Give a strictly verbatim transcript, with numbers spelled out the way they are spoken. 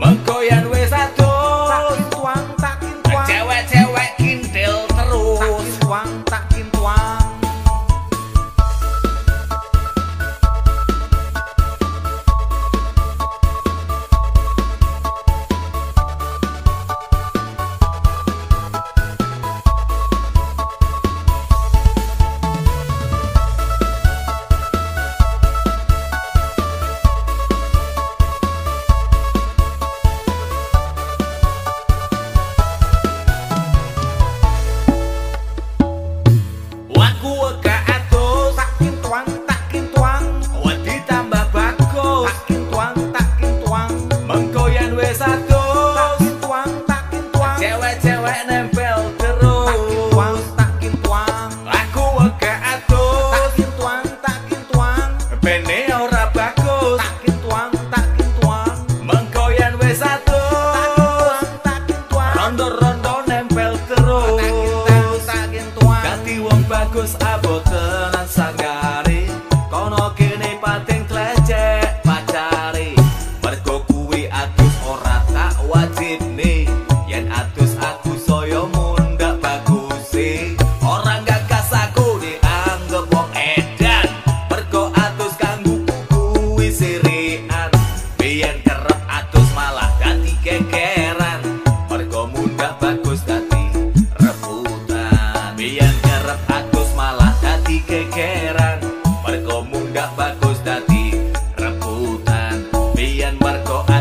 Mengko yen wis adus tuang tak kintuang, cewek-cewek kintil terus tuang tak kintuang. Cewek-cewek nempel terus tak kintuang, aku wega atus tak kintuang tak kintuang, bene ora bagus tak kintuang tak kintuang. Mengko yen wis atus tak kintuang, rondo-rondo nempel terus tak kintuang. Ganti wong bagus abotenan sanggare, kono kene pating tlecek pacare. Mergo kuwi atus ora tak wajibne. Yen atus aku saya mundak bagusi, orang gagas aku dianggep wong edan. Mergo atus kanggo kuwi sirian, biyen kerep atus malah dadi gegeran. Mergo mundak bagus dadi rebutan, biyen kerep atus malah dadi gegeran. Mergo mundak bagus dadi rebutan, biyen mergo